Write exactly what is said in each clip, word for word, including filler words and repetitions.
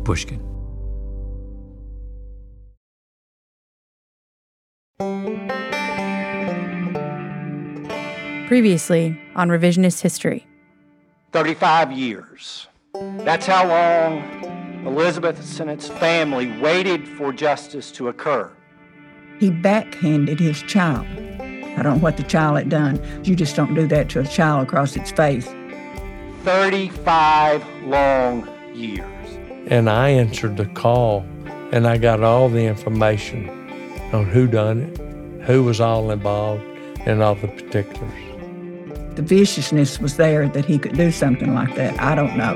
Pushkin. Previously on Revisionist History. thirty-five years. That's how long Elizabeth Sennett's family waited for justice to occur. He backhanded his child. I don't know what the child had done. You just don't do that to a child across its face. thirty-five long years. And I answered the call, and I got all the information on who done it, who was all involved, and all the particulars. The viciousness was there that he could do something like that. I don't know.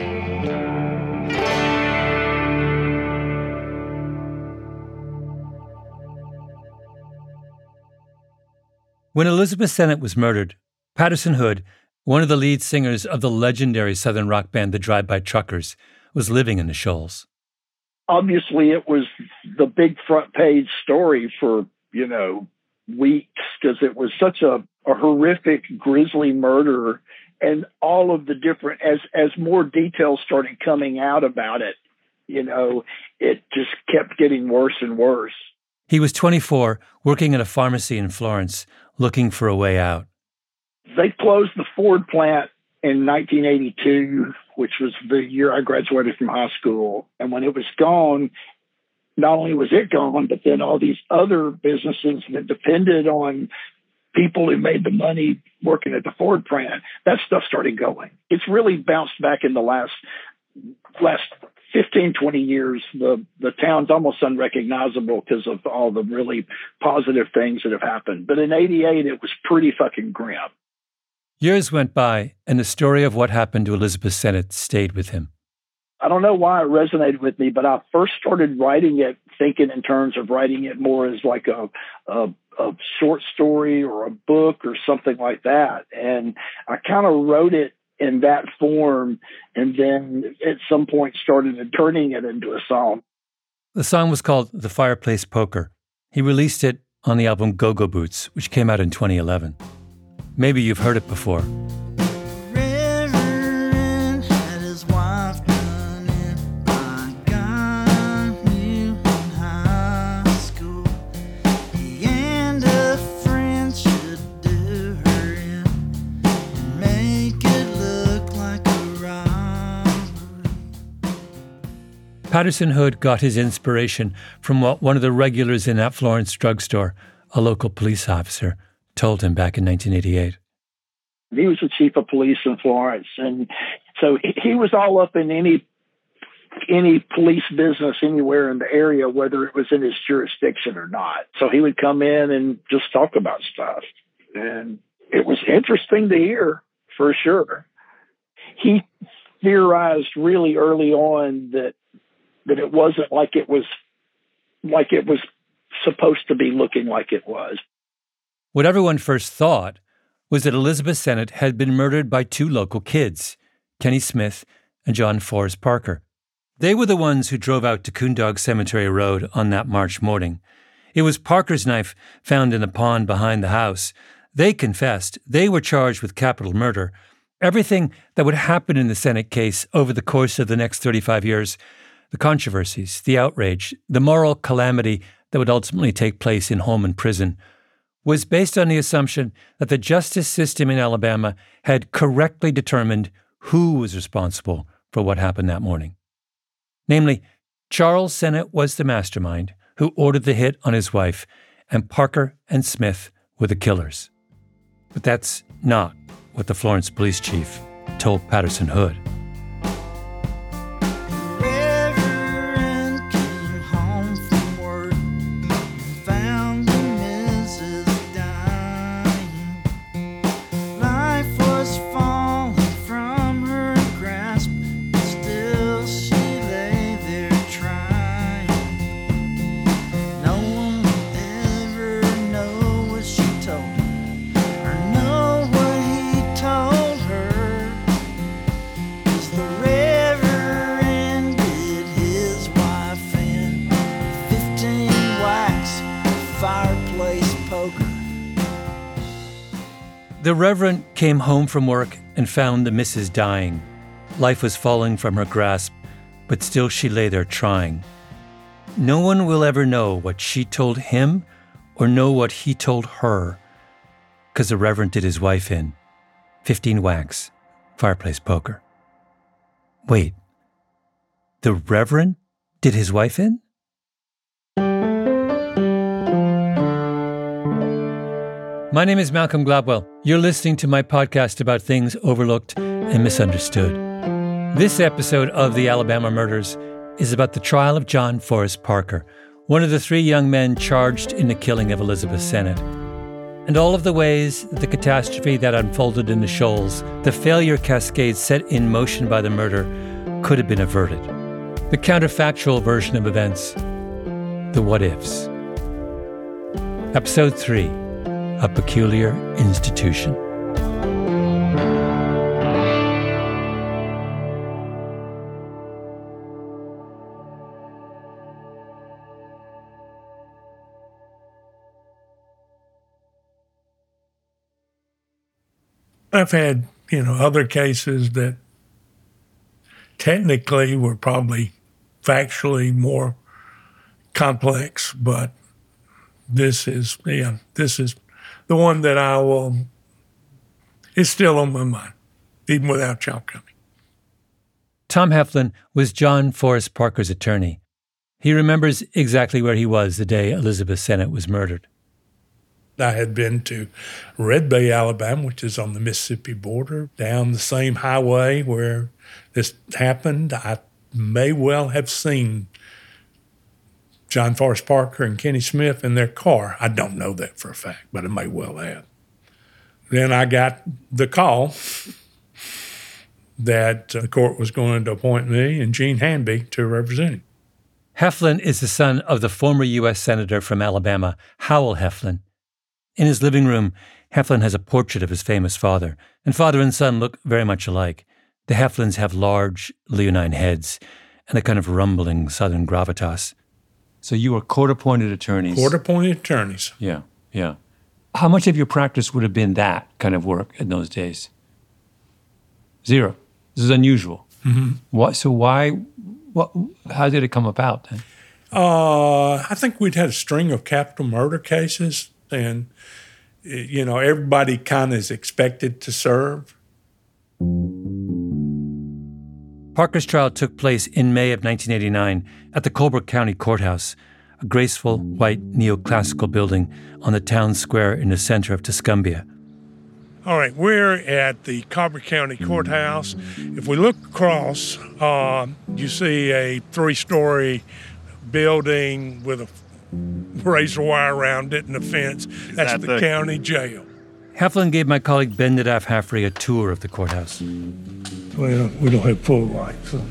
When Elizabeth Sennett was murdered, Patterson Hood, one of the lead singers of the legendary Southern rock band the Drive-By Truckers, was living in the Shoals. Obviously, it was the big front page story for, you know, weeks, because it was such a, a horrific, grisly murder. And all of the different, as, as more details started coming out about it, you know, it just kept getting worse and worse. He was twenty-four, working at a pharmacy in Florence, looking for a way out. They closed the Ford plant in nineteen eighty-two, which was the year I graduated from high school. And when it was gone, not only was it gone, but then all these other businesses that depended on people who made the money working at the Ford plant, that stuff started going. It's really bounced back in the last last fifteen, twenty years. The, the town's almost unrecognizable because of all the really positive things that have happened. But in eighty-eight, it was pretty fucking grim. Years went by, and the story of what happened to Elizabeth Sennett stayed with him. I don't know why it resonated with me, but I first started writing it thinking in terms of writing it more as like a, a, a short story or a book or something like that. And I kind of wrote it in that form, and then at some point started turning it into a song. The song was called The Fireplace Poker. He released it on the album Go-Go Boots, which came out in twenty eleven. Maybe you've heard it before. Patterson Hood got his inspiration from what one of the regulars in that Florence drugstore, a local police officer, told him back in nineteen eighty-eight. He was the chief of police in Florence, and so he was all up in any any police business anywhere in the area, whether it was in his jurisdiction or not. So he would come in and just talk about stuff, and it was interesting to hear, for sure. He theorized really early on that that it wasn't like it was like it was supposed to be looking like it was. What everyone first thought was that Elizabeth Sennett had been murdered by two local kids, Kenny Smith and John Forrest Parker. They were the ones who drove out to Coondog Cemetery Road on that March morning. It was Parker's knife found in the pond behind the house. They confessed. They were charged with capital murder. Everything that would happen in the Sennett case over the course of the next thirty-five years, the controversies, the outrage, the moral calamity that would ultimately take place in home and prison, was based on the assumption that the justice system in Alabama had correctly determined who was responsible for what happened that morning. Namely, Charles Sennett was the mastermind who ordered the hit on his wife, and Parker and Smith were the killers. But that's not what the Florence police chief told Patterson Hood. The Reverend came home from work and found the missus dying. Life was falling from her grasp. but still she lay there trying. No one will ever know what she told him or know what he told her, because the Reverend did his wife in. Fifteen whacks, fireplace poker. Wait, the Reverend did his wife in? My name is Malcolm Gladwell. You're listening to my podcast about things overlooked and misunderstood. This episode of The Alabama Murders is about the trial of John Forrest Parker, one of the three young men charged in the killing of Elizabeth Sennett, and all of the ways that the catastrophe that unfolded in the Shoals, the failure cascade set in motion by the murder, could have been averted. The counterfactual version of events, the what-ifs. Episode three, A Peculiar Institution. I've had, you know, other cases that technically were probably factually more complex, but this is, yeah, this is the one that I will, it's still on my mind, even without y'all coming. Tom Heflin was John Forrest Parker's attorney. He remembers exactly where he was the day Elizabeth Sennett was murdered. I had been to Red Bay, Alabama, which is on the Mississippi border, down the same highway where this happened. I may well have seen John Forrest Parker and Kenny Smith in their car. I don't know that for a fact, but I may well have. Then I got the call that the court was going to appoint me and Gene Hanby to represent him. Heflin is the son of the former U S Senator from Alabama, Howell Heflin. In his living room, Heflin has a portrait of his famous father, and father and son look very much alike. The Heflins have large, leonine heads and a kind of rumbling southern gravitas. So you were court-appointed attorneys. Court-appointed attorneys. Yeah, yeah. How much of your practice would have been that kind of work in those days? Zero. This is unusual. Mm-hmm. What? So why, what, how did it come about then? Uh, I think we'd had a string of capital murder cases, and, you know, everybody kind of is expected to serve. Parker's trial took place in May of nineteen eighty-nine at the Colbrook County Courthouse, a graceful, white, neoclassical building on the town square in the center of Tuscumbia. All right, we're at the Colbrook County Courthouse. If we look across, uh, you see a three-story building with a razor wire around it and a fence. That's that the, the county jail. Heflin gave my colleague Ben Nadaf Haffrey a tour of the courthouse. Well, we don't have full lights. So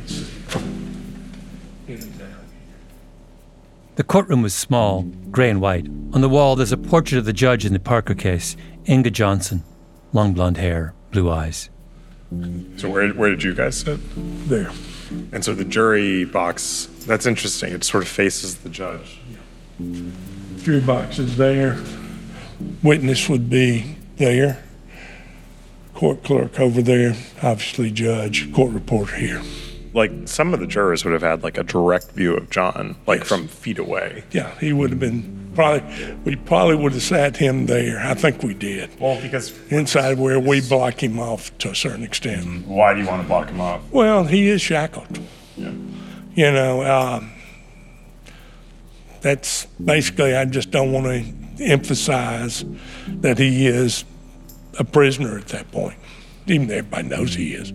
the courtroom was small, gray and white. On the wall, there's a portrait of the judge in the Parker case, Inga Johnson. Long blonde hair, blue eyes. So where where did you guys sit? There. And so the jury box, that's interesting. It sort of faces the judge. Jury box is there. Witness would be there. Court clerk over there. Obviously judge. Court reporter here. Like some of the jurors would have had like a direct view of John, like Yes. from feet away. Yeah, he would have been probably, we probably would have sat him there. I think we did. Well, because Inside where we block him off to a certain extent. why do you want to block him off? Well, he is shackled. Yeah. You know, um, that's basically, I just don't want to emphasize that he is a prisoner at that point, even though everybody knows he is.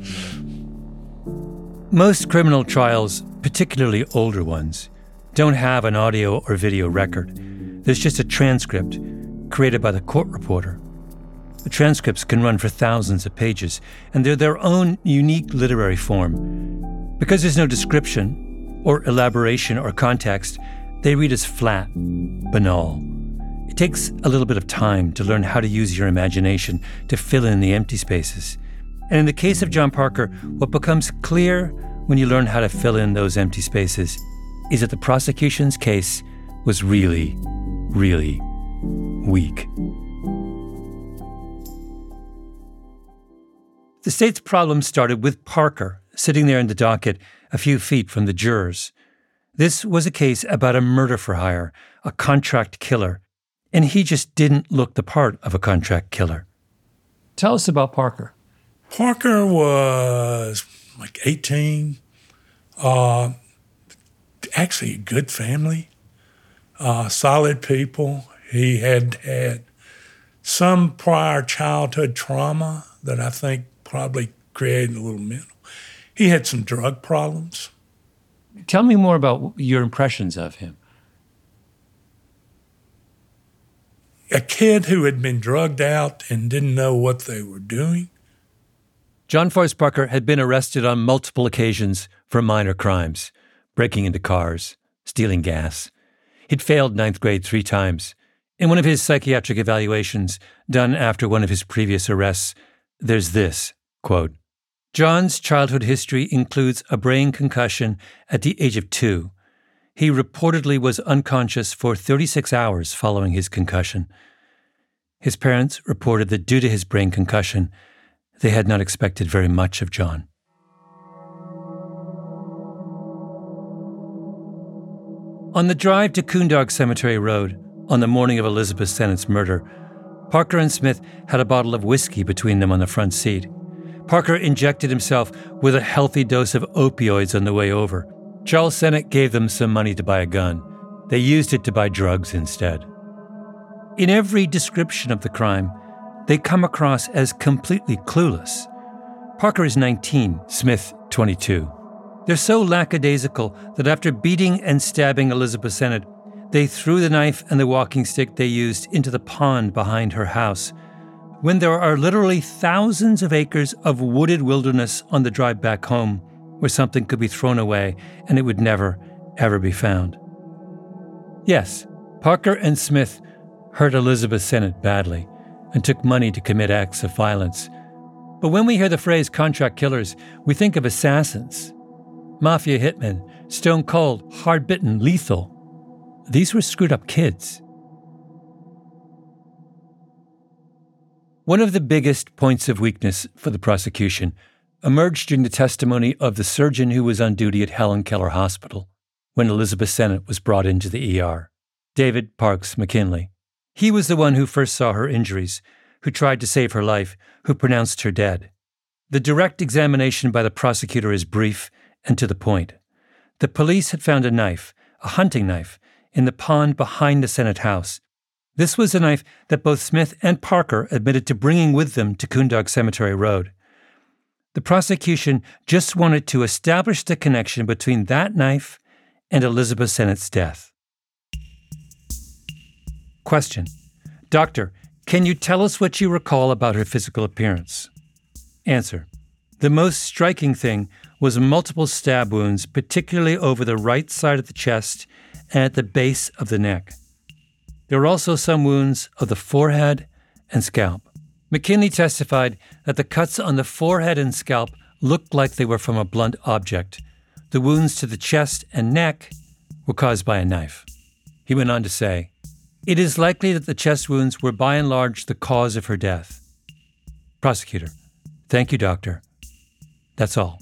Most criminal trials, particularly older ones, don't have an audio or video record. There's just a transcript created by the court reporter. The transcripts can run for thousands of pages, and they're their own unique literary form. Because there's no description or elaboration or context, they read as flat, banal. It takes a little bit of time to learn how to use your imagination to fill in the empty spaces. And in the case of John Parker, what becomes clear when you learn how to fill in those empty spaces is that the prosecution's case was really, really weak. The state's problem started with Parker, sitting there in the docket a few feet from the jurors. This was a case about a murder for hire, a contract killer, and he just didn't look the part of a contract killer. Tell us about Parker. Parker was like eighteen, uh, actually a good family, uh, solid people. He had had some prior childhood trauma that I think probably created a little mental. He had some drug problems. Tell me more about your impressions of him. A kid who had been drugged out and didn't know what they were doing. John Forrest Parker had been arrested on multiple occasions for minor crimes, breaking into cars, stealing gas. He'd failed ninth grade three times. In one of his psychiatric evaluations, done after one of his previous arrests, there's this, quote, John's childhood history includes a brain concussion at the age of two. He reportedly was unconscious for thirty-six hours following his concussion. His parents reported that due to his brain concussion, they had not expected very much of John. On the drive to Coondog Cemetery Road, on the morning of Elizabeth Sennett's murder, Parker and Smith had a bottle of whiskey between them on the front seat. Parker injected himself with a healthy dose of opioids on the way over. Charles Sennett gave them some money to buy a gun. They used it to buy drugs instead. In every description of the crime, they come across as completely clueless. Parker is nineteen, Smith twenty-two. They're so lackadaisical that after beating and stabbing Elizabeth Sennett, they threw the knife and the walking stick they used into the pond behind her house, when there are literally thousands of acres of wooded wilderness on the drive back home where something could be thrown away and it would never, ever be found. Yes, Parker and Smith hurt Elizabeth Sennett badly and took money to commit acts of violence. But when we hear the phrase contract killers, we think of assassins, mafia hitmen, stone cold, hard-bitten, lethal. These were screwed-up kids. One of the biggest points of weakness for the prosecution emerged during the testimony of the surgeon who was on duty at Helen Keller Hospital when Elizabeth Sennett was brought into the E R, David Parks McKinley. He was the one who first saw her injuries, who tried to save her life, who pronounced her dead. The direct examination by the prosecutor is brief and to the point. The police had found a knife, a hunting knife, in the pond behind the Sennett house. This was a knife that both Smith and Parker admitted to bringing with them to Coondog Cemetery Road. The prosecution just wanted to establish the connection between that knife and Elizabeth Sennett's death. Question. Doctor, can you tell us what you recall about her physical appearance? Answer. The most striking thing was multiple stab wounds, particularly over the right side of the chest and at the base of the neck. There were also some wounds of the forehead and scalp. McKinley testified that the cuts on the forehead and scalp looked like they were from a blunt object. The wounds to the chest and neck were caused by a knife. He went on to say, it is likely that the chest wounds were by and large the cause of her death. Prosecutor, thank you, doctor. That's all.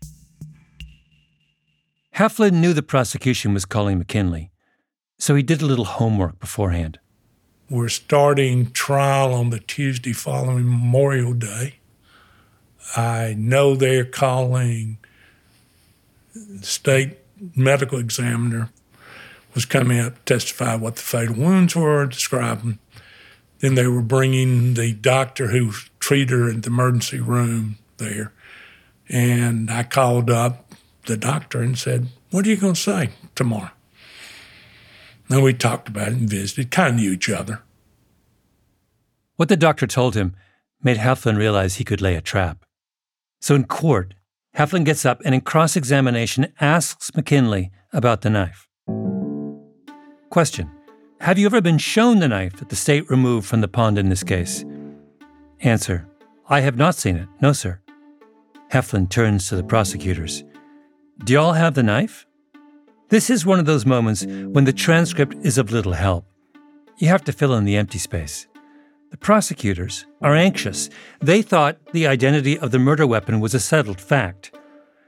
Heflin knew the prosecution was calling McKinley, so he did a little homework beforehand. We're starting trial on the Tuesday following Memorial Day. I know they're calling the state medical examiner was coming up to testify what the fatal wounds were, describe them. Then they were bringing the doctor who treated her in the emergency room there. And I called up the doctor and said, what are you going to say tomorrow? And we talked about it and visited, kind of knew each other. What the doctor told him made Heflin realize he could lay a trap. So in court, Heflin gets up and in cross-examination asks McKinley about the knife. Question. Have you ever been shown the knife that the state removed from the pond in this case? Answer. I have not seen it. No, sir. Heflin turns to the prosecutors. Do y'all have the knife? This is one of those moments when the transcript is of little help. You have to fill in the empty space. The prosecutors are anxious. They thought the identity of the murder weapon was a settled fact.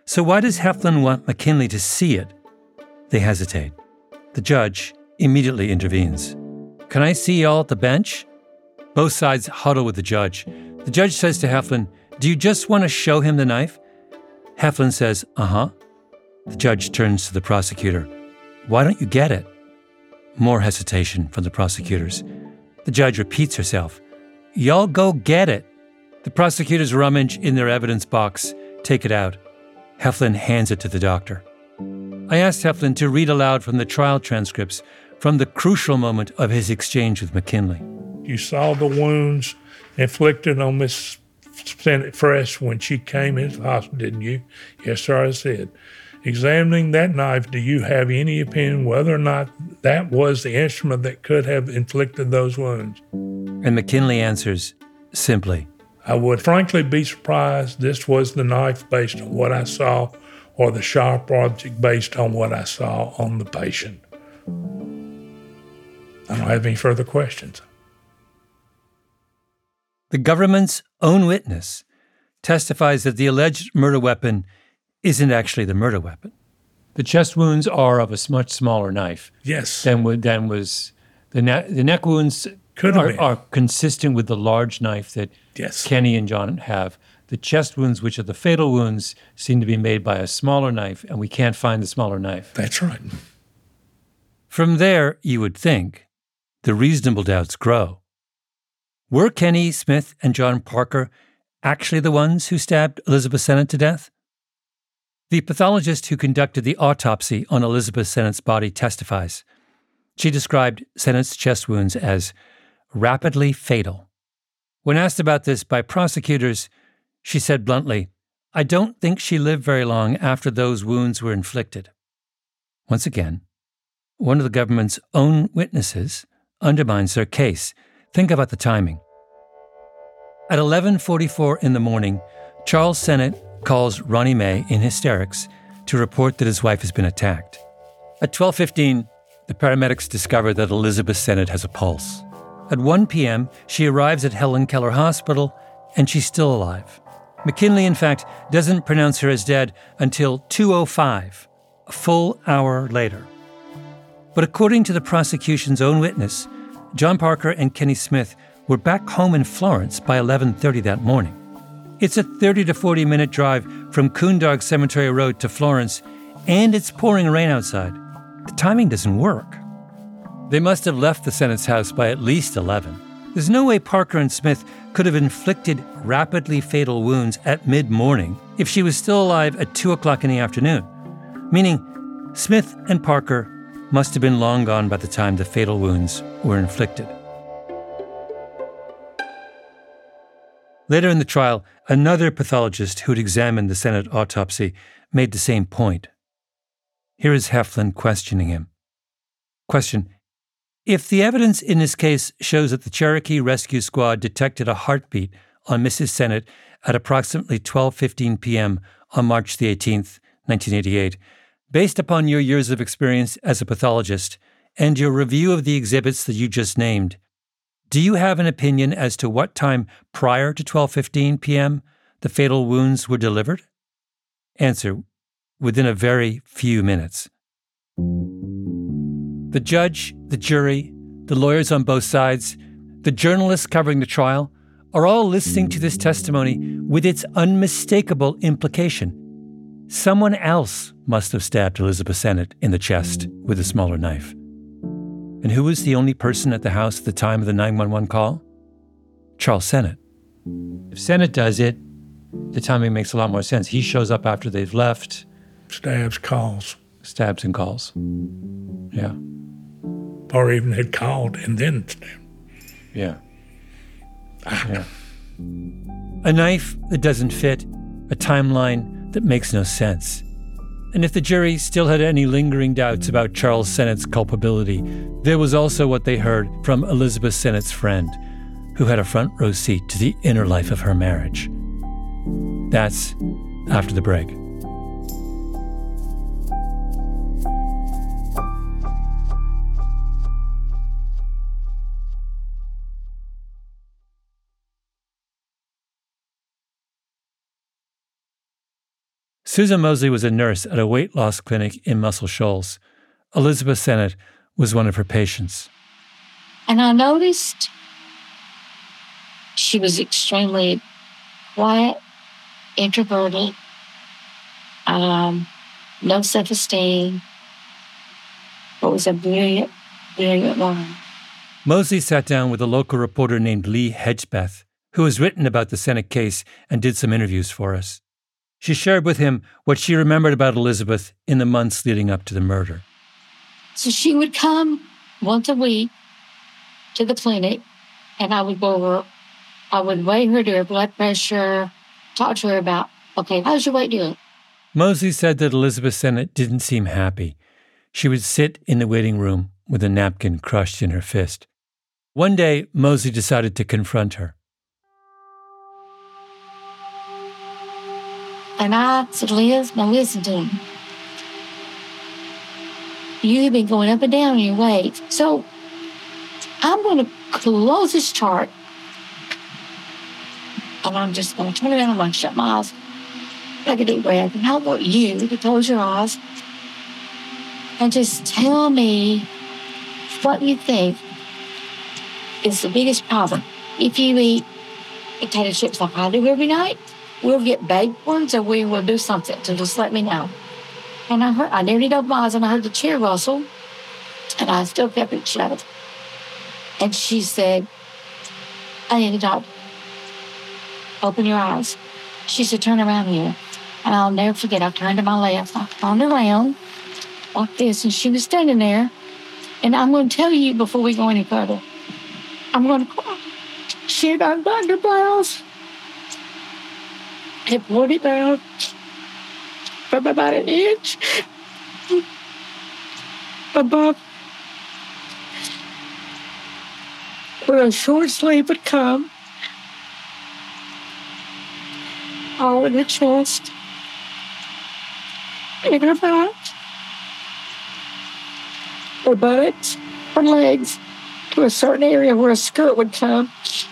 So why does Heflin want McKinley to see it? They hesitate. The judge immediately intervenes. Can I see y'all at the bench? Both sides huddle with the judge. The judge says to Heflin, do you just want to show him the knife? Heflin says, uh-huh. The judge turns to the prosecutor. Why don't you get it? More hesitation from the prosecutors. The judge repeats herself. Y'all go get it. The prosecutors rummage in their evidence box, take it out. Heflin hands it to the doctor. I asked Heflin to read aloud from the trial transcripts from the crucial moment of his exchange with McKinley. You saw the wounds inflicted on Miss Sennett Fresh when she came into the hospital, didn't you? Yes, sir, I said. Examining that knife, do you have any opinion whether or not that was the instrument that could have inflicted those wounds? And McKinley answers simply, I would frankly be surprised this was the knife based on what I saw, or the sharp object based on what I saw on the patient. I don't have any further questions. The government's own witness testifies that the alleged murder weapon isn't actually the murder weapon. The chest wounds are of a much smaller knife. Yes. Than, than was the, ne- the neck wounds are, are consistent with the large knife that yes. Kenny and John have. The chest wounds, which are the fatal wounds, seem to be made by a smaller knife, and we can't find the smaller knife. That's right. From there, you would think, the reasonable doubts grow. Were Kenny Smith and John Parker actually the ones who stabbed Elizabeth Sennett to death? The pathologist who conducted the autopsy on Elizabeth Sennett's body testifies. She described Sennett's chest wounds as rapidly fatal. When asked about this by prosecutors, she said bluntly, I don't think she lived very long after those wounds were inflicted. Once again, one of the government's own witnesses undermines their case. Think about the timing. At eleven forty-four in the morning, Charles Sennett calls Ronnie Mae in hysterics to report that his wife has been attacked. At twelve fifteen, the paramedics discover that Elizabeth Sennett has a pulse. At one p.m., she arrives at Helen Keller Hospital, and she's still alive. McKinley, in fact, doesn't pronounce her as dead until two oh five, a full hour later. But according to the prosecution's own witness, John Parker and Kenny Smith were back home in Florence by eleven thirty that morning. It's a thirty to forty minute drive from Coondog Cemetery Road to Florence, and it's pouring rain outside. The timing doesn't work. They must have left the Sennett's house by at least eleven. There's no way Parker and Smith could have inflicted rapidly fatal wounds at mid-morning if she was still alive at two o'clock in the afternoon, meaning Smith and Parker must have been long gone by the time the fatal wounds were inflicted. Later in the trial, another pathologist who'd examined the Sennett autopsy made the same point. Here is Heflin questioning him. Question: If the evidence in this case shows that the Cherokee Rescue Squad detected a heartbeat on Missus Sennett at approximately twelve fifteen p.m. on March the eighteenth, nineteen eighty-eight, based upon your years of experience as a pathologist and your review of the exhibits that you just named, do you have an opinion as to what time prior to twelve fifteen p.m. the fatal wounds were delivered? Answer: within a very few minutes. The judge, the jury, the lawyers on both sides, the journalists covering the trial are all listening to this testimony with its unmistakable implication. Someone else must have stabbed Elizabeth Sennett in the chest with a smaller knife. And who was the only person at the house at the time of the nine one one call? Charles Sennett. If Sennett does it, the timing makes a lot more sense. He shows up after they've left. Stabs, calls. Stabs and calls. Yeah. Or even had called and then stabbed. Yeah. Yeah. A knife that doesn't fit, a timeline that makes no sense. And if the jury still had any lingering doubts about Charles Sennett's culpability, there was also what they heard from Elizabeth Sennett's friend, who had a front row seat to the inner life of her marriage. That's after the break. Susan Mosley was a nurse at a weight loss clinic in Muscle Shoals. Elizabeth Sennett was one of her patients. And I noticed she was extremely quiet, introverted, um, no self-esteem, but was a brilliant, brilliant woman. Mosley sat down with a local reporter named Lee Hedgebeth, who has written about the Sennett case and did some interviews for us. She shared with him what she remembered about Elizabeth in the months leading up to the murder. So she would come once a week to the clinic, and I would go over, I would weigh her, do her blood pressure, talk to her about, okay, how's your weight doing? Mosley said that Elizabeth Sennett didn't seem happy. She would sit in the waiting room with a napkin crushed in her fist. One day, Mosley decided to confront her. And I said, Liz, now listen to me. You've been going up and down in your weight. So I'm going to close this chart. And I'm just going to turn around. I'm going to shut my eyes. Take a deep breath. And how about you to close your eyes and just tell me what you think is the biggest problem. If you eat potato chips like I do every night, we'll get baked ones or we will do something. So just let me know. And I heard, I nearly opened my eyes and I heard the chair rustle. And I still kept it shut. And she said, I need to talk. Open your eyes. She said, turn around here. And I'll never forget, I turned to my left. I turned around like this, and she was standing there. And I'm going to tell you before we go any further. I'm going to cry. She had undone her blouse. Had pulled it down from about an inch above where a short sleeve would come. All in her chest, in her back, her buttocks, her legs, to a certain area where a skirt would come.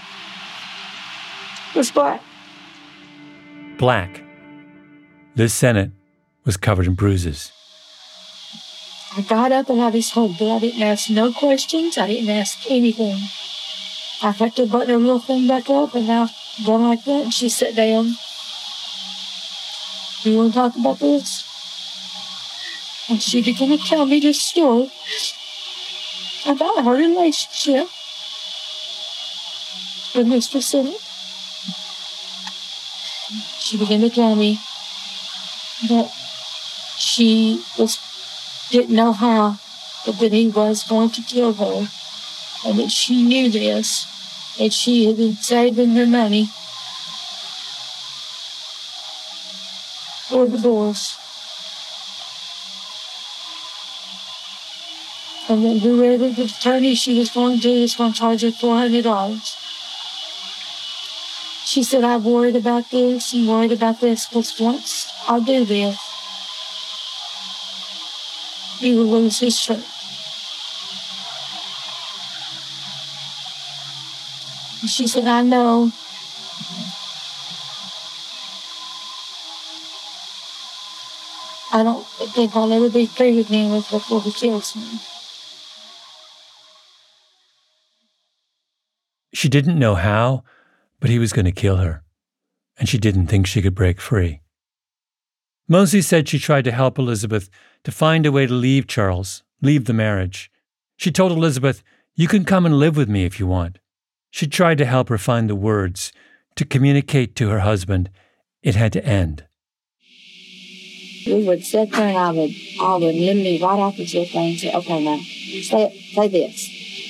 It was black. Black. Liz Sennett was covered in bruises. I got up and I just hugged her. I didn't ask no questions. I didn't ask anything. I had to button her little thing back up and I go like that, and she sat down. You want to talk about this? And she began to tell me this story about her relationship with Mister Sennett. She began to tell me that she was didn't know how, but that he was going to kill her, and that she knew this, and she had been saving her money for the divorce. And then whoever the attorney she was going to is going to charge her four hundred dollars. She said, I'm worried about this and worried about this, because once I do this, he will lose his shirt. And she said, I know I don't think I'll ever be free with him before he kills me. She didn't know how, but he was going to kill her, and she didn't think she could break free. Mosley said she tried to help Elizabeth to find a way to leave Charles, leave the marriage. She told Elizabeth, you can come and live with me if you want. She tried to help her find the words to communicate to her husband it had to end. We would sit there and I would, I would literally right off the chair and say, okay, now, say, say this.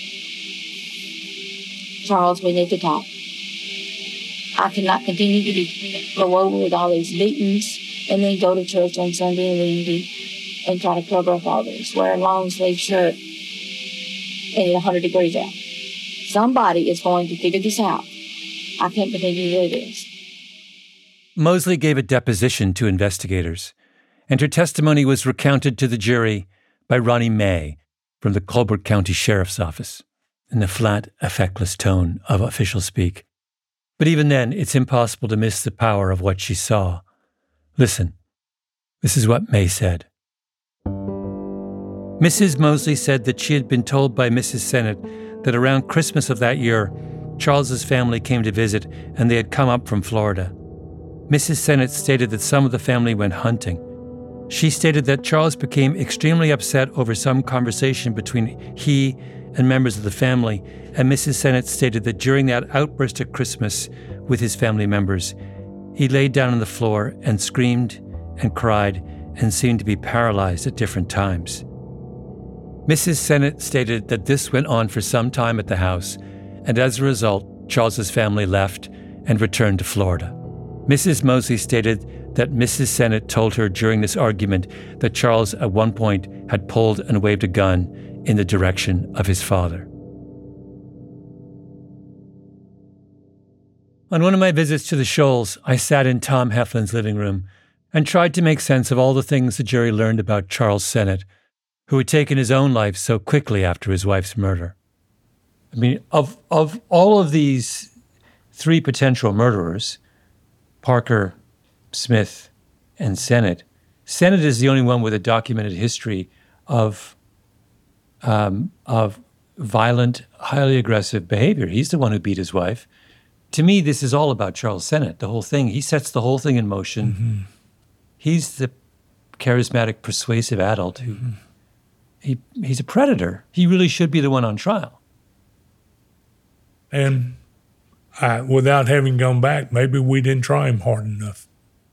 Charles, we need to talk. I cannot continue to be, go over with all these beatings and then go to church on Sunday and Wednesday and try to cover up all this, wear a long sleeve shirt and it's one hundred degrees out. Somebody is going to figure this out. I can't continue to do this. Mosley gave a deposition to investigators, and her testimony was recounted to the jury by Ronnie May from the Colbert County Sheriff's Office in the flat, effectless tone of official speak. But even then, it's impossible to miss the power of what she saw. Listen. This is what May said. Missus Mosley said that she had been told by Missus Sennett that around Christmas of that year, Charles's family came to visit and they had come up from Florida. Missus Sennett stated that some of the family went hunting. She stated that Charles became extremely upset over some conversation between he and members of the family, and Missus Sennett stated that during that outburst at Christmas with his family members, he laid down on the floor and screamed and cried and seemed to be paralyzed at different times. Missus Sennett stated that this went on for some time at the house, and as a result, Charles's family left and returned to Florida. Missus Mosley stated that Missus Sennett told her during this argument that Charles at one point had pulled and waved a gun in the direction of his father. On one of my visits to the Shoals, I sat in Tom Heflin's living room and tried to make sense of all the things the jury learned about Charles Sennett, who had taken his own life so quickly after his wife's murder. I mean, of of all of these three potential murderers, Parker, Smith, and Sennett, Sennett is the only one with a documented history of um, of violent, highly aggressive behavior. He's the one who beat his wife. To me, this is all about Charles Sennett, the whole thing. He sets the whole thing in motion. Mm-hmm. He's the charismatic, persuasive adult who mm-hmm. he he's a predator. He really should be the one on trial. And I, without having gone back, maybe we didn't try him hard enough.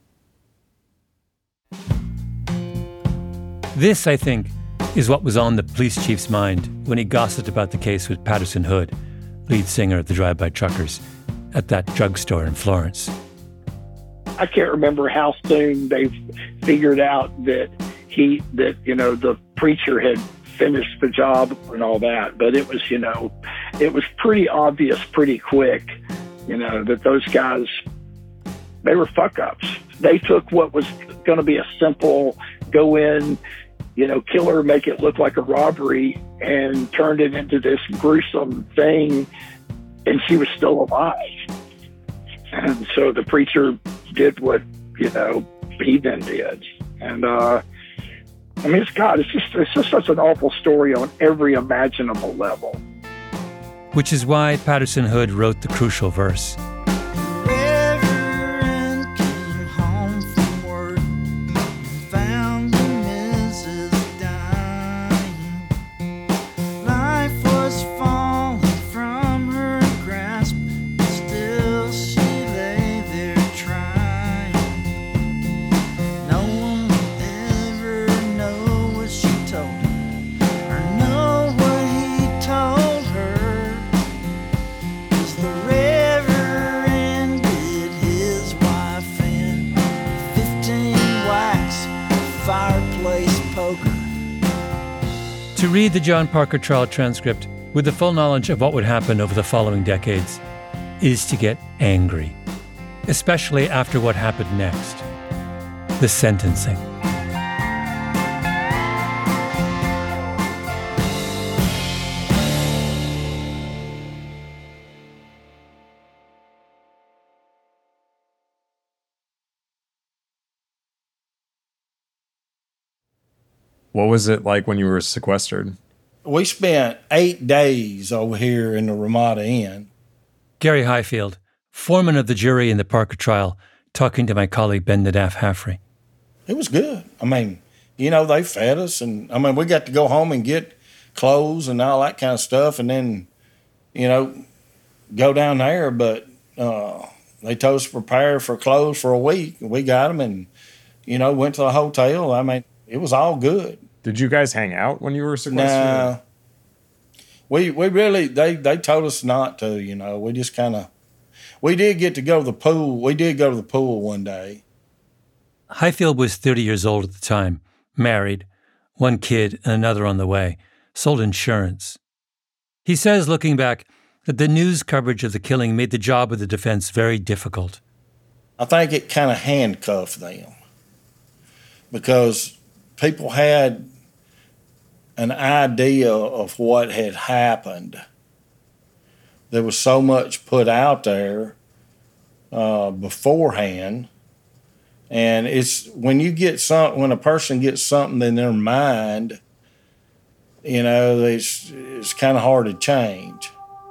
This, I think, is what was on the police chief's mind when he gossiped about the case with Patterson Hood, lead singer of the Drive-By Truckers, at that drugstore in Florence. I can't remember how soon they figured out that he, that, you know, the preacher had finished the job and all that, but it was, you know, it was pretty obvious pretty quick, you know, that those guys, they were fuck-ups. They took what was going to be a simple go in, you know, kill her, make it look like a robbery, and turned it into this gruesome thing, and she was still alive. And so the preacher did what, you know, he then did. And, uh, I mean, it's God, it's just, it's just such an awful story on every imaginable level. Which is why Patterson Hood wrote the crucial verse. To read the John Parker trial transcript with the full knowledge of what would happen over the following decades is to get angry, especially after what happened next, the sentencing. What was it like when you were sequestered? We spent eight days over here in the Ramada Inn. Gary Highfield, foreman of the jury in the Parker trial, talking to my colleague Ben Nadaf Haffrey. It was good. I mean, you know, they fed us, and I mean, we got to go home and get clothes and all that kind of stuff, and then, you know, go down there. But uh, they told us to prepare for clothes for a week. We got them and, you know, went to the hotel. I mean, it was all good. Did you guys hang out when you were sequestered? Nah. We we really, they, they told us not to, you know. We just kind of, we did get to go to the pool. We did go to the pool one day. Highfield was thirty years old at the time, married, one kid and another on the way, sold insurance. He says, looking back, that the news coverage of the killing made the job of the defense very difficult. I think it kind of handcuffed them because people had an idea of what had happened. There was so much put out there uh, beforehand And it's when you get some, when a person gets something in their mind, you know, it's, it's kind of hard to change.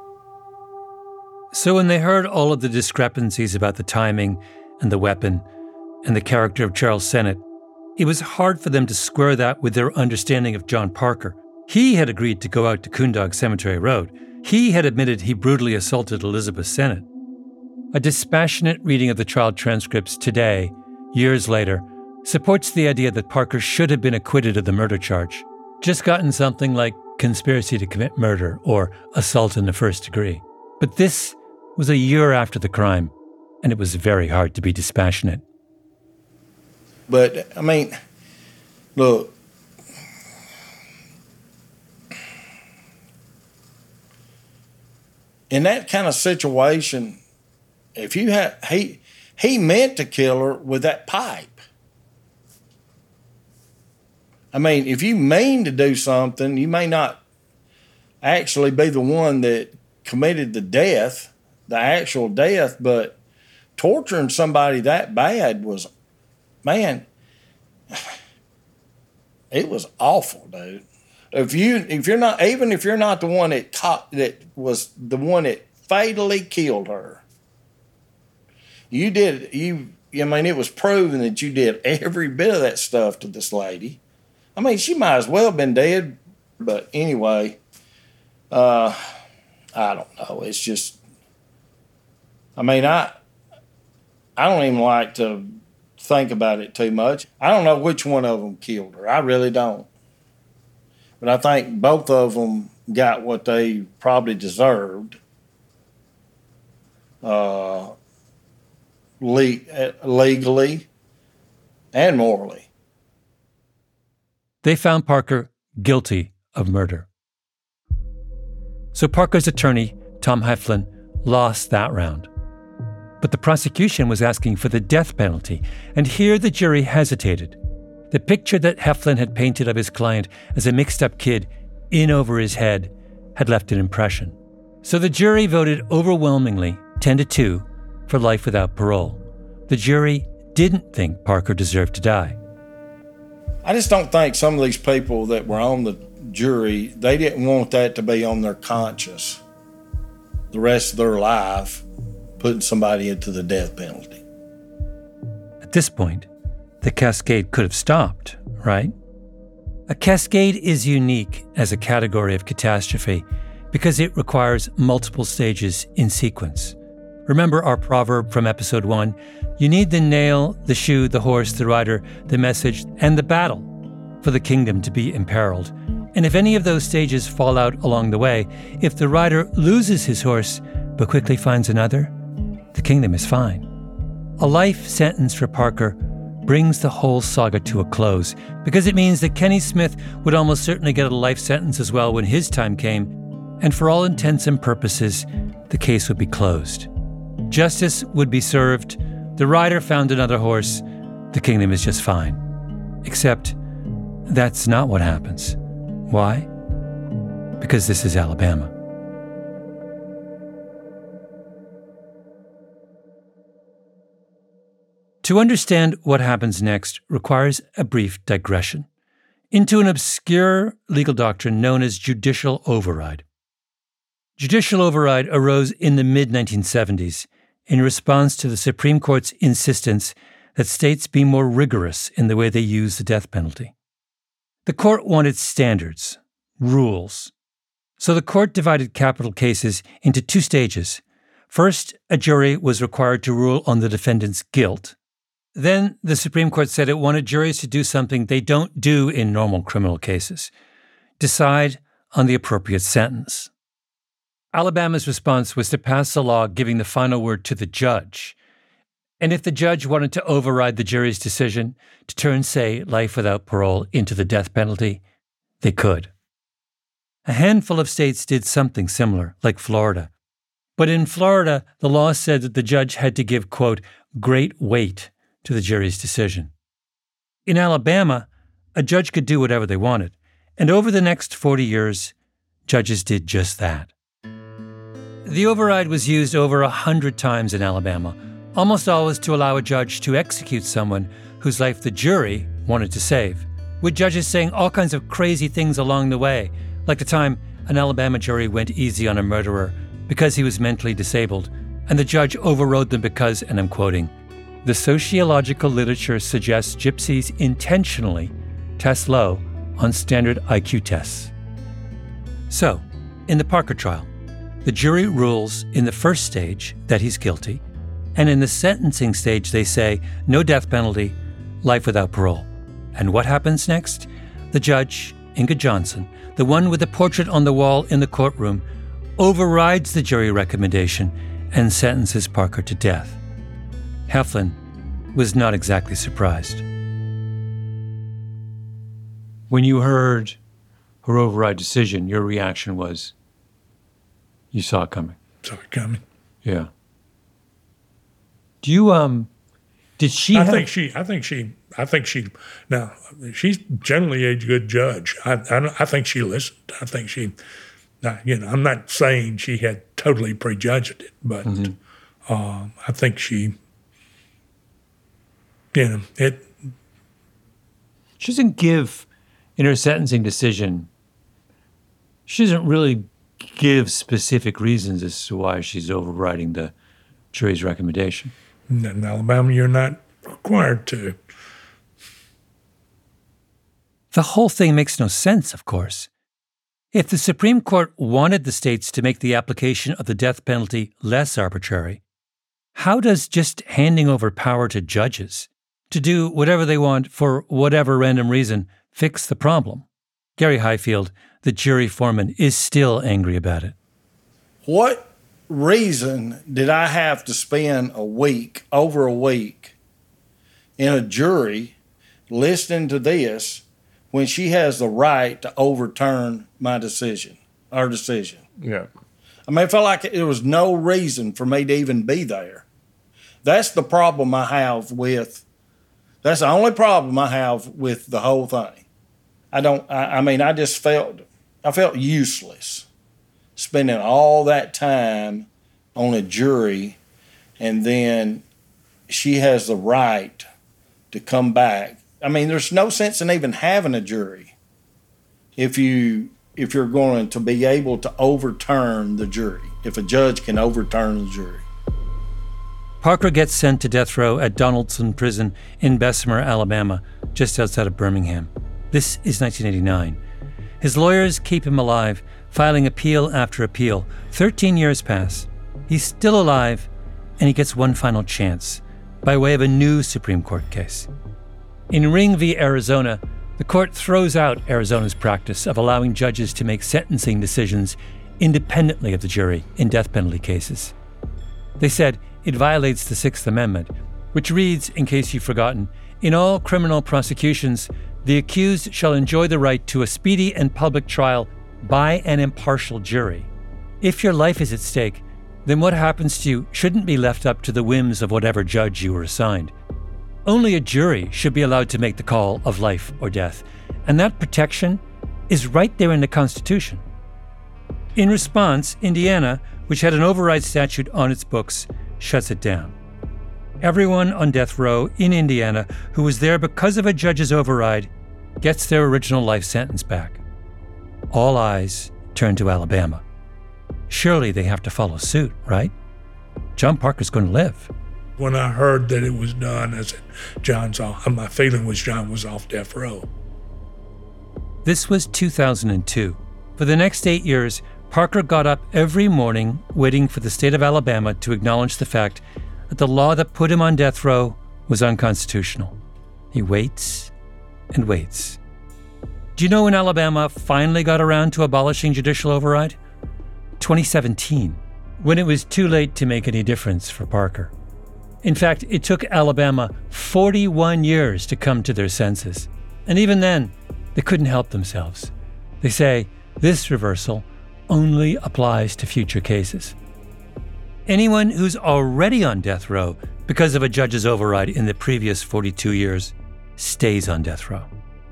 So when they heard all of the discrepancies about the timing and the weapon and the character of Charles Sennett, it was hard for them to square that with their understanding of John Parker. He had agreed to go out to Coondog Cemetery Road. He had admitted he brutally assaulted Elizabeth Sennett. A dispassionate reading of the trial transcripts today, years later, supports the idea that Parker should have been acquitted of the murder charge, just gotten something like conspiracy to commit murder or assault in the first degree. But this was a year after the crime, and it was very hard to be dispassionate. But, I mean, look, in that kind of situation, if you have, he, he meant to kill her with that pipe. I mean, if you mean to do something, you may not actually be the one that committed the death, the actual death, but torturing somebody that bad was, man, it was awful, dude. If you, if you're not, even if you're not the one that caught, that was the one that fatally killed her, you did, you, I mean, it was proven that you did every bit of that stuff to this lady. I mean, she might as well have been dead, but anyway, uh, I don't know. It's just, I mean, I, I don't even like to think about it too much. I don't know which one of them killed her. I really don't. But I think both of them got what they probably deserved, uh, le- legally and morally. They found Parker guilty of murder. So Parker's attorney, Tom Heflin, lost that round. But the prosecution was asking for the death penalty, and here the jury hesitated. The picture that Heflin had painted of his client as a mixed-up kid in over his head had left an impression. So the jury voted overwhelmingly, ten to two, for life without parole. The jury didn't think Parker deserved to die. I just don't think some of these people that were on the jury, they didn't want that to be on their conscience the rest of their life, putting somebody into the death penalty. At this point, the cascade could have stopped, right? A cascade is unique as a category of catastrophe because it requires multiple stages in sequence. Remember our proverb from episode one? You need the nail, the shoe, the horse, the rider, the message, and the battle for the kingdom to be imperiled. And if any of those stages fall out along the way, if the rider loses his horse but quickly finds another, the kingdom is fine. A life sentence for Parker brings the whole saga to a close because it means that Kenny Smith would almost certainly get a life sentence as well when his time came, and for all intents and purposes, the case would be closed. Justice would be served, the rider found another horse, the kingdom is just fine. Except that's not what happens. Why? Because this is Alabama. To understand what happens next requires a brief digression into an obscure legal doctrine known as judicial override. Judicial override arose in the mid nineteen seventies in response to the Supreme Court's insistence that states be more rigorous in the way they use the death penalty. The court wanted standards, rules. So the court divided capital cases into two stages. First, a jury was required to rule on the defendant's guilt. Then the Supreme Court said it wanted juries to do something they don't do in normal criminal cases: decide on the appropriate sentence. Alabama's response was to pass a law giving the final word to the judge. And if the judge wanted to override the jury's decision to turn, say, life without parole into the death penalty, they could. A handful of states did something similar, like Florida. But in Florida, the law said that the judge had to give, quote, great weight to the jury's decision. In Alabama, a judge could do whatever they wanted. And over the next forty years, judges did just that. The override was used over a hundred times in Alabama, almost always to allow a judge to execute someone whose life the jury wanted to save, with judges saying all kinds of crazy things along the way, like the time an Alabama jury went easy on a murderer because he was mentally disabled, and the judge overrode them because, and I'm quoting, the sociological literature suggests gypsies intentionally test low on standard I Q tests. So, in the Parker trial, the jury rules in the first stage that he's guilty, and in the sentencing stage they say no death penalty, life without parole. And what happens next? The judge, Inga Johnson, the one with the portrait on the wall in the courtroom, overrides the jury recommendation and sentences Parker to death. Heflin was not exactly surprised. When you heard her override decision, your reaction was, you saw it coming. Saw it coming. Yeah. Do you, um, did she I have... think she, I think she, I think she, now, she's generally a good judge. I, I, I think she listened. I think she, you know, I'm not saying she had totally prejudged it, but mm-hmm. uh, I think she, you know, it. She doesn't give, in her sentencing decision, she doesn't really give specific reasons as to why she's overriding the jury's recommendation. In Alabama, you're not required to. The whole thing makes no sense, of course. If the Supreme Court wanted the states to make the application of the death penalty less arbitrary, how does just handing over power to judges to do whatever they want for whatever random reason fix the problem? Gary Highfield, the jury foreman, is still angry about it. What reason did I have to spend a week, over a week, in a jury listening to this when she has the right to overturn my decision, our decision? Yeah. I mean, it felt like there was no reason for me to even be there. That's the problem I have with, that's the only problem I have with the whole thing. I don't, I, I mean, I just felt, I felt useless spending all that time on a jury, and then she has the right to come back. I mean, there's no sense in even having a jury if you if you're going to be able to overturn the jury, if a judge can overturn the jury. Parker gets sent to death row at Donaldson Prison in Bessemer, Alabama, just outside of Birmingham. This is nineteen eighty-nine. His lawyers keep him alive, filing appeal after appeal. Thirteen years pass. He's still alive, and he gets one final chance by way of a new Supreme Court case. In Ring v. Arizona, the court throws out Arizona's practice of allowing judges to make sentencing decisions independently of the jury in death penalty cases. They said it violates the Sixth Amendment, which reads, in case you've forgotten, in all criminal prosecutions, the accused shall enjoy the right to a speedy and public trial by an impartial jury. If your life is at stake, then what happens to you shouldn't be left up to the whims of whatever judge you were assigned. Only a jury should be allowed to make the call of life or death, and that protection is right there in the Constitution. In response, Indiana, which had an override statute on its books, shuts it down. Everyone on death row in Indiana who was there because of a judge's override gets their original life sentence back. All eyes turn to Alabama. Surely they have to follow suit, right? John Parker's going to live. When I heard that it was done, I said, John's off. My feeling was John was off death row. This was two thousand two. For the next eight years, Parker got up every morning waiting for the state of Alabama to acknowledge the fact that the law that put him on death row was unconstitutional. He waits and waits. Do you know when Alabama finally got around to abolishing judicial override? twenty seventeen, when it was too late to make any difference for Parker. In fact, it took Alabama forty-one years to come to their senses. And even then, they couldn't help themselves. They say this reversal only applies to future cases. Anyone who's already on death row because of a judge's override in the previous forty-two years stays on death row.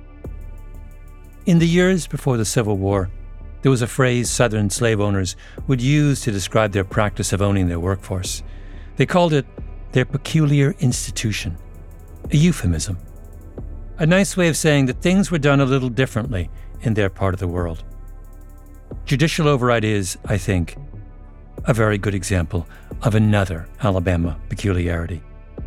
In the years before the Civil War, there was a phrase Southern slave owners would use to describe their practice of owning their workforce. They called it their peculiar institution. A euphemism. A nice way of saying that things were done a little differently in their part of the world. Judicial override is, I think, a very good example of another Alabama peculiarity.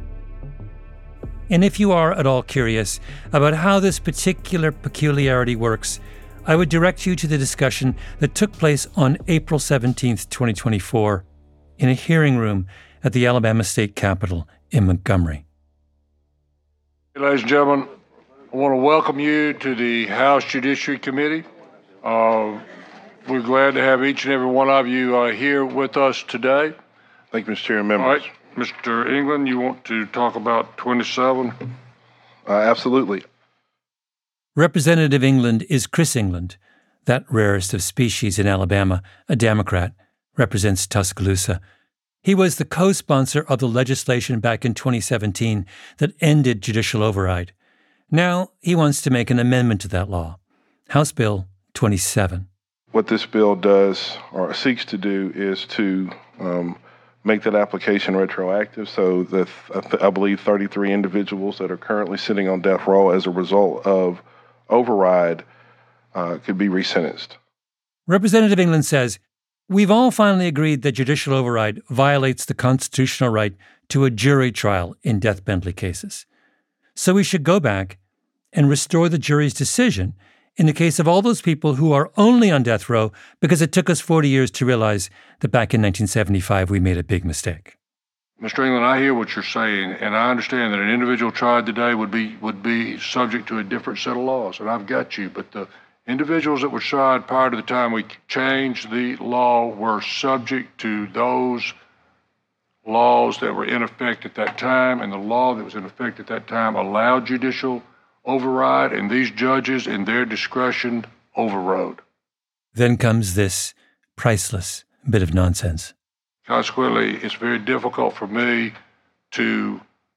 And if you are at all curious about how this particular peculiarity works, I would direct you to the discussion that took place on April seventeenth, twenty twenty-four, in a hearing room at the Alabama State Capitol in Montgomery. Ladies and gentlemen, I want to welcome you to the House Judiciary Committee. Uh, we're glad to have each and every one of you uh, here with us today. Thank you, Mister Chair and members. All right, Mister England, you want to talk about twenty-seven? Uh, absolutely. Representative England is Chris England, that rarest of species in Alabama, a Democrat, represents Tuscaloosa. He was the co-sponsor of the legislation back in twenty seventeen that ended judicial override. Now he wants to make an amendment to that law. House Bill twenty-seven. What this bill does or seeks to do is to um, make that application retroactive so that I believe thirty-three individuals that are currently sitting on death row as a result of override uh, could be resentenced. Representative England says, we've all finally agreed that judicial override violates the constitutional right to a jury trial in death penalty cases. So we should go back and restore the jury's decision in the case of all those people who are only on death row because it took us forty years to realize that back in nineteen seventy-five we made a big mistake. Mister England, I hear what you're saying, and I understand that an individual tried today would be would be subject to a different set of laws, and I've got you. But the individuals that were tried prior to the time we changed the law were subject to those laws that were in effect at that time, and the law that was in effect at that time allowed judicial override, and these judges, in their discretion, overrode. Then comes this priceless bit of nonsense. Consequently, it's very difficult for me to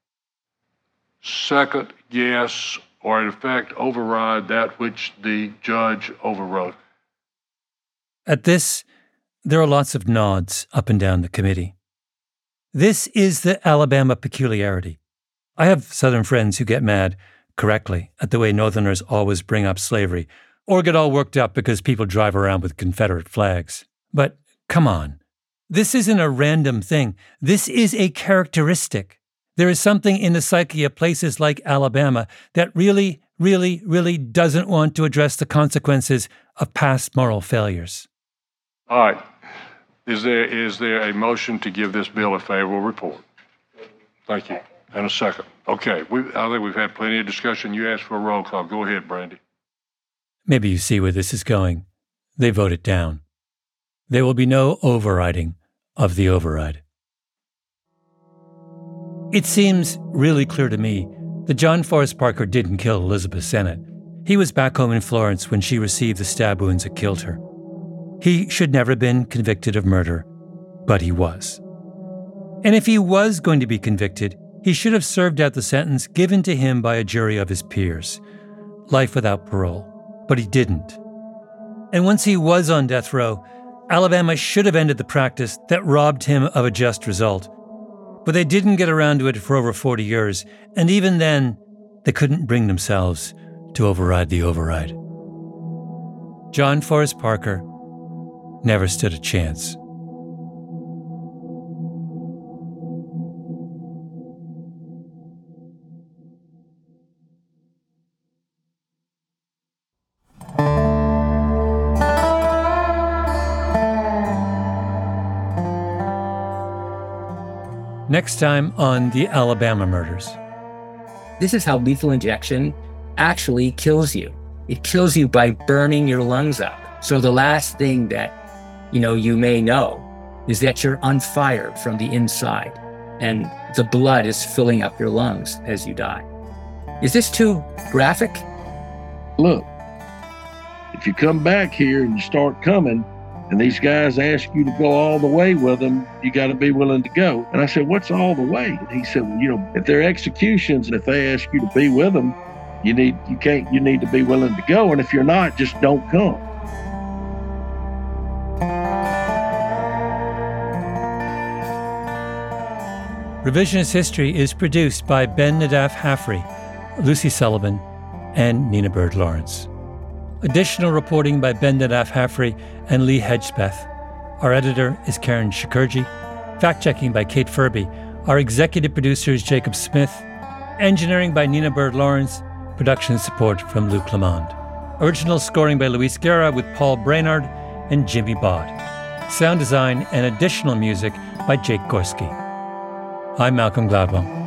second guess or, in effect, override that which the judge overrode. At this, there are lots of nods up and down the committee. This is the Alabama peculiarity. I have Southern friends who get mad, correctly, at the way Northerners always bring up slavery, or get all worked up because people drive around with Confederate flags. But come on. This isn't a random thing. This is a characteristic. There is something in the psyche of places like Alabama that really, really, really doesn't want to address the consequences of past moral failures. All right. Is there is there a motion to give this bill a favorable report? Thank you. And a second. Okay. We, I think we've had plenty of discussion. You asked for a roll call. Go ahead, Brandy. Maybe you see where this is going. They vote it down. There will be no overriding of the override. It seems really clear to me that John Forrest Parker didn't kill Elizabeth Sennett. He was back home in Florence when she received the stab wounds that killed her. He should never have been convicted of murder, but he was. And if he was going to be convicted, he should have served out the sentence given to him by a jury of his peers, life without parole. But he didn't. And once he was on death row, Alabama should have ended the practice that robbed him of a just result. But they didn't get around to it for over forty years, and even then, they couldn't bring themselves to override the override. John Forrest Parker never stood a chance. Next time on the Alabama murders. This is how lethal injection actually kills you. It kills you by burning your lungs up. So the last thing that, you know, you may know is that you're on fire from the inside and the blood is filling up your lungs as you die. Is this too graphic? Look, if you come back here and you start coming, and these guys ask you to go all the way with them, you got to be willing to go. And I said, what's all the way? And he said, well, you know, if they're executions, and if they ask you to be with them, you need, you can't, you need to be willing to go. And if you're not, just don't come. Revisionist History is produced by Ben Nadaf Haffrey, Lucy Sullivan, and Nina Bird Lawrence. Additional reporting by Ben Nadaf Haffrey and Lee Hedgepeth. Our editor is Karen Shakurji. Fact-checking by Kate Furby. Our executive producer is Jacob Smith. Engineering by Nina Bird Lawrence. Production support from Luc Lamond. Original scoring by Luis Guerra with Paul Brainard and Jimmy Bott. Sound design and additional music by Jake Gorski. I'm Malcolm Gladwell.